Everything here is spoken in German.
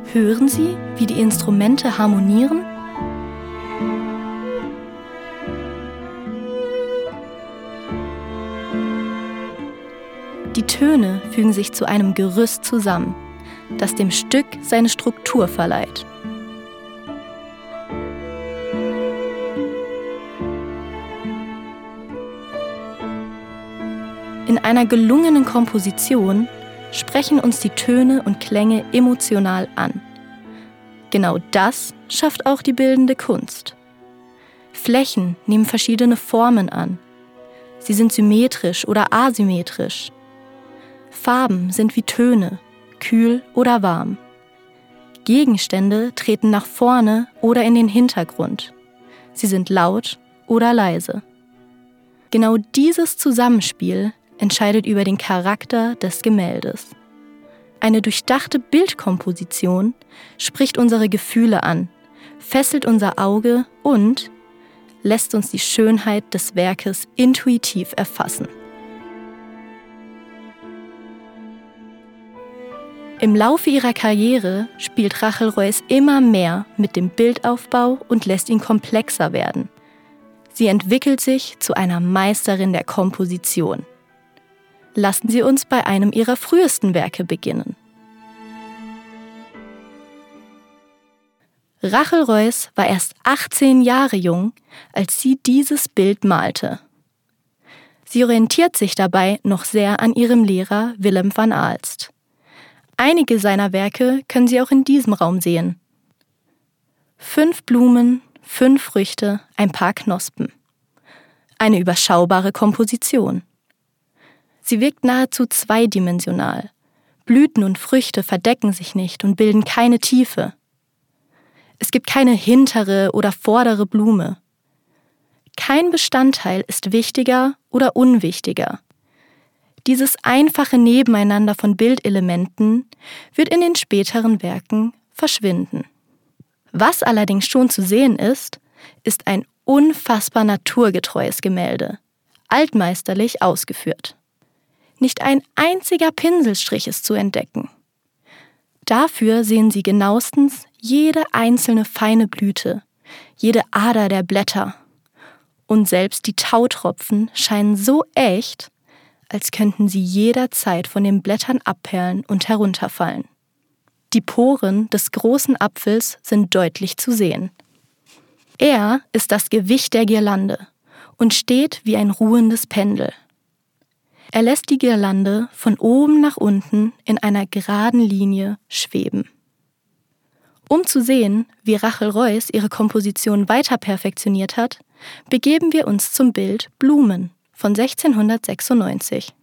Hören Sie, wie die Instrumente harmonieren? Die Töne fügen sich zu einem Gerüst zusammen, das dem Stück seine Struktur verleiht. In einer gelungenen Komposition sprechen uns die Töne und Klänge emotional an. Genau das schafft auch die bildende Kunst. Flächen nehmen verschiedene Formen an. Sie sind symmetrisch oder asymmetrisch. Farben sind wie Töne, kühl oder warm. Gegenstände treten nach vorne oder in den Hintergrund. Sie sind laut oder leise. Genau dieses Zusammenspiel entscheidet über den Charakter des Gemäldes. Eine durchdachte Bildkomposition spricht unsere Gefühle an, fesselt unser Auge und lässt uns die Schönheit des Werkes intuitiv erfassen. Im Laufe ihrer Karriere spielt Rachel Reuss immer mehr mit dem Bildaufbau und lässt ihn komplexer werden. Sie entwickelt sich zu einer Meisterin der Komposition. Lassen Sie uns bei einem ihrer frühesten Werke beginnen. Rachel Reuss war erst 18 Jahre jung, als sie dieses Bild malte. Sie orientiert sich dabei noch sehr an ihrem Lehrer Willem van Aalst. Einige seiner Werke können Sie auch in diesem Raum sehen. 5 Blumen, 5 Früchte, ein paar Knospen. Eine überschaubare Komposition. Sie wirkt nahezu zweidimensional. Blüten und Früchte verdecken sich nicht und bilden keine Tiefe. Es gibt keine hintere oder vordere Blume. Kein Bestandteil ist wichtiger oder unwichtiger. Dieses einfache Nebeneinander von Bildelementen wird in den späteren Werken verschwinden. Was allerdings schon zu sehen ist ein unfassbar naturgetreues Gemälde, altmeisterlich ausgeführt. Nicht ein einziger Pinselstrich ist zu entdecken. Dafür sehen Sie genauestens jede einzelne feine Blüte, jede Ader der Blätter. Und selbst die Tautropfen scheinen so echt, als könnten sie jederzeit von den Blättern abperlen und herunterfallen. Die Poren des großen Apfels sind deutlich zu sehen. Er ist das Gewicht der Girlande und steht wie ein ruhendes Pendel. Er lässt die Girlande von oben nach unten in einer geraden Linie schweben. Um zu sehen, wie Rachel Reuss ihre Komposition weiter perfektioniert hat, begeben wir uns zum Bild Blumen von 1696.